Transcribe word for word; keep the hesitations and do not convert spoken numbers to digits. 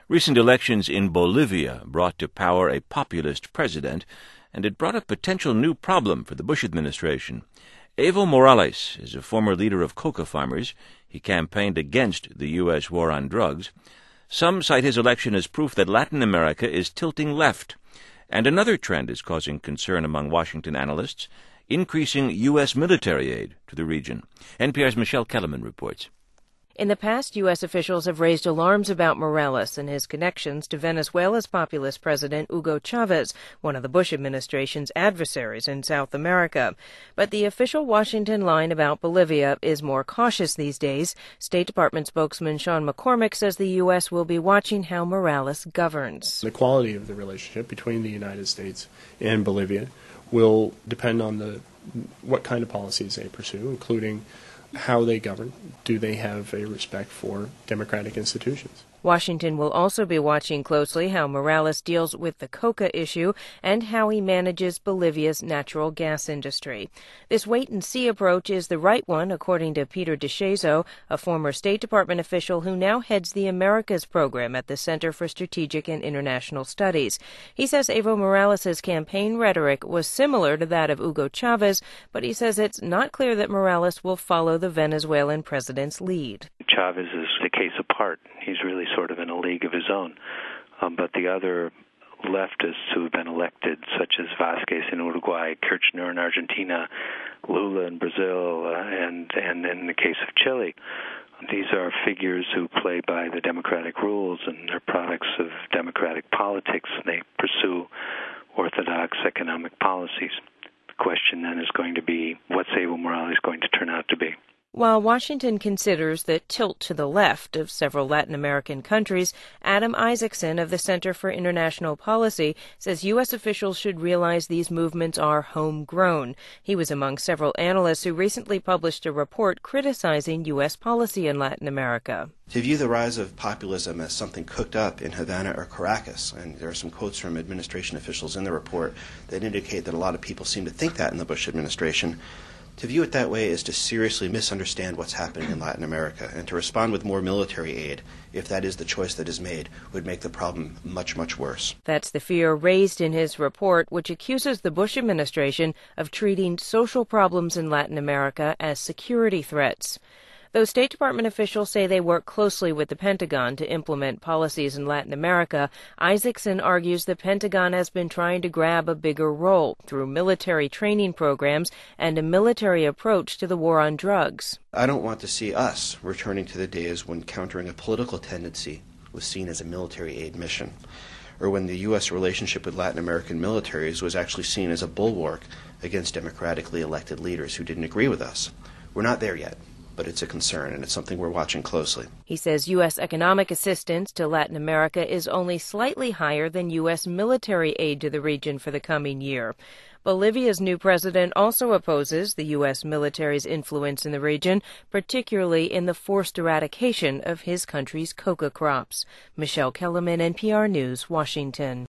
Recent elections in Bolivia brought to power a populist president, and it brought a potential new problem for the Bush administration. Evo Morales is a former leader of coca farmers. He campaigned against the U S war on drugs. Some cite his election as proof that Latin America is tilting left. And another trend is causing concern among Washington analysts, increasing U S military aid to the region. N P R's Michelle Kellerman reports. In the past, U S officials have raised alarms about Morales and his connections to Venezuela's populist president Hugo Chavez, one of the Bush administration's adversaries in South America. But the official Washington line about Bolivia is more cautious these days. State Department spokesman Sean McCormick says the U S will be watching how Morales governs. The quality of the relationship between the United States and Bolivia will depend on the what kind of policies they pursue, including how they govern. Do they have a respect for democratic institutions? Washington will also be watching closely how Morales deals with the coca issue and how he manages Bolivia's natural gas industry. This wait-and-see approach is the right one, according to Peter DeShazo, a former State Department official who now heads the Americas program at the Center for Strategic and International Studies. He says Evo Morales' campaign rhetoric was similar to that of Hugo Chavez, but he says it's not clear that Morales will follow the Venezuelan president's lead. Chavez is the case apart. He's really sort of in a league of his own. Um, but the other leftists who have been elected, such as Vasquez in Uruguay, Kirchner in Argentina, Lula in Brazil, uh, and, and in the case of Chile, these are figures who play by the democratic rules and are products of democratic politics. They pursue orthodox economic policies. The question then is going to be, what's Evo Morales going to turn out to be? While Washington considers the tilt to the left of several Latin American countries, Adam Isaacson of the Center for International Policy says U S officials should realize these movements are homegrown. He was among several analysts who recently published a report criticizing U S policy in Latin America. To view the rise of populism as something cooked up in Havana or Caracas, and there are some quotes from administration officials in the report that indicate that a lot of people seem to think that in the Bush administration, to view it that way is to seriously misunderstand what's happening in Latin America, and to respond with more military aid, if that is the choice that is made, would make the problem much, much worse. That's the fear raised in his report, which accuses the Bush administration of treating social problems in Latin America as security threats. Though State Department officials say they work closely with the Pentagon to implement policies in Latin America, Isaacson argues the Pentagon has been trying to grab a bigger role through military training programs and a military approach to the war on drugs. I don't want to see us returning to the days when countering a political tendency was seen as a military aid mission, or when the U S relationship with Latin American militaries was actually seen as a bulwark against democratically elected leaders who didn't agree with us. We're not there yet, but it's a concern, and it's something we're watching closely. He says U S economic assistance to Latin America is only slightly higher than U S military aid to the region for the coming year. Bolivia's new president also opposes the U S military's influence in the region, particularly in the forced eradication of his country's coca crops. Michelle Kellerman, N P R News, Washington.